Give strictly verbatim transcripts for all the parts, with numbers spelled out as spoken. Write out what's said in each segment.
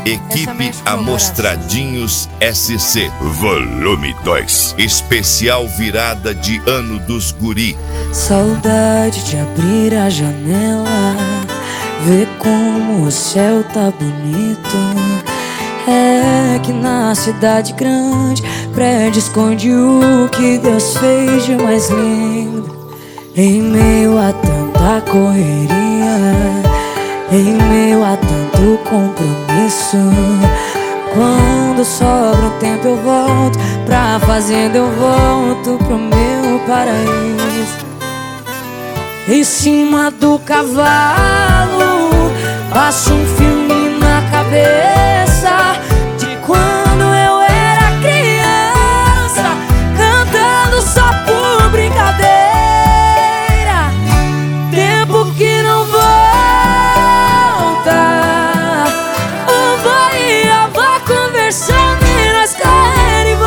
Equipe Amostradinhos S C Volume dois, especial virada de ano dos guri. Saudade de abrir a janela, ver como o céu tá bonito. É que na cidade grande prédio esconde o que Deus fez de mais lindo. Em meio a tanta correria, em meio a tanto compromisso, quando sobra um tempo eu volto pra fazenda, eu volto pro meu paraíso. Em cima do cavalo, passo um filme na cabeça de quando eu era criança, cantando só por brincadeira. Tempo que não volta, o vô e a avó conversando e nós correndo em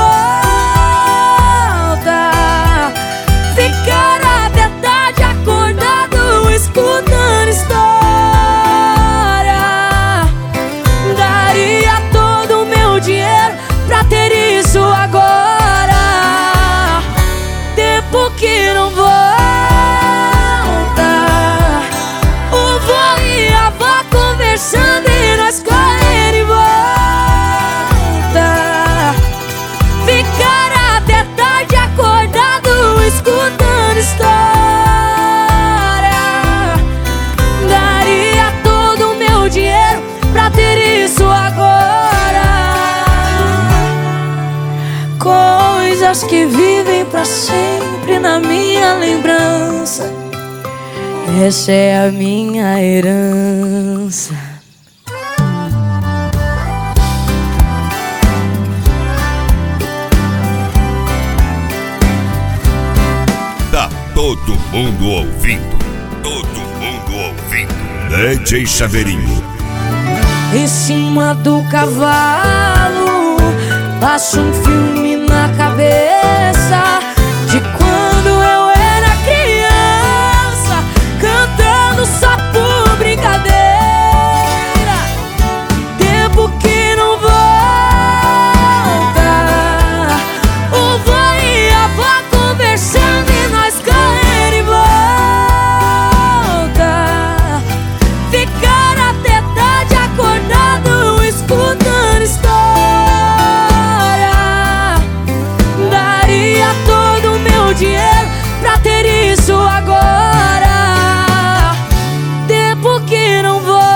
volta, ficar até tarde acordado escutando história. Daria todo o meu dinheiro pra ter isso agora. Tempo que não volta, o vô e a avó conversando e nós correndo em volta, ficar até tarde acordado escutando história. Daria todo o meu dinheiro pra ter isso agora. Coisas que vivem pra sempre na minha lembrança, essa é a minha herança. Tá todo mundo ouvindo, todo mundo ouvindo. D J Chaveirinho. Em cima do cavalo, passo um filme na cabeça de quando eu era criança, cantando só por brincadeira. Tempo que não volta, o vô e a avó conversando e nós correndo em volta, ficar até tarde acordado escutando história. Daria todo o meu dinheiro pra ter isso agora. Tempo que não volta,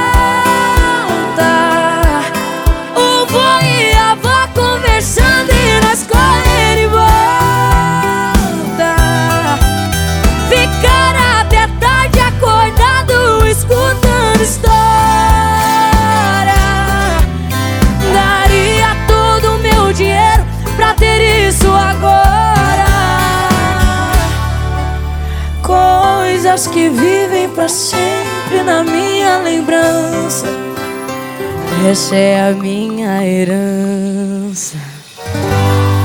o vô e a avó conversando e nós correndo em volta, ficar até tarde acordado escutando história. Daria todo o meu dinheiro pra ter isso agora. Coisas que vivem pra sempre na minha lembrança, essa é a minha herança.